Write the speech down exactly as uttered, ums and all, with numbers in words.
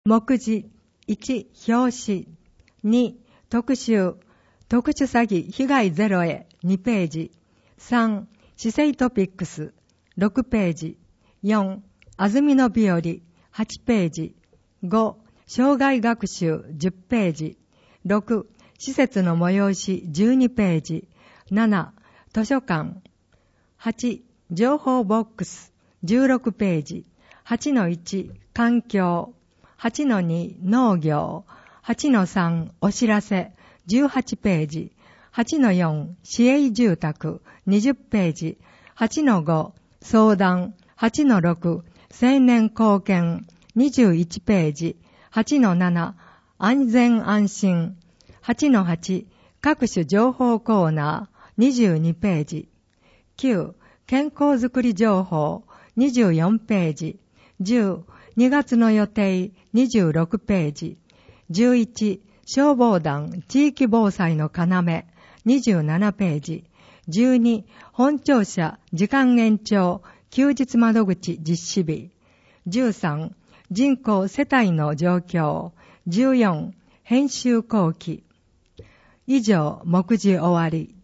目次いち、表紙に、特集特殊詐欺被害ゼロへにページ、さん、市政トピックスろくページ、よん、安曇野日和はちページ、ご、障害学習じゅっページ、ろく、施設の催しじゅうにページ、なな、図書館、はち、情報ボックスじゅうろくページ、はちのいち、環境、はちのに、農業、はちのさん、お知らせじゅうはちページ、はちのよん、市営住宅にじゅっページ、はちのご、相談、はちのろく、青年貢献にじゅういちページ、はちのなな、安全安心、はちのはち、各種情報コーナーにじゅうにページ、きゅう、健康づくり情報にじゅうよんページ、じゅう、にがつの予定にじゅうろくページ、じゅういち、消防団地域防災の要にじゅうななページ、じゅうに、本庁舎時間延長休日窓口実施日、じゅうさん、人口世帯の状況、じゅうよん、編集後期。以上、目次終わり。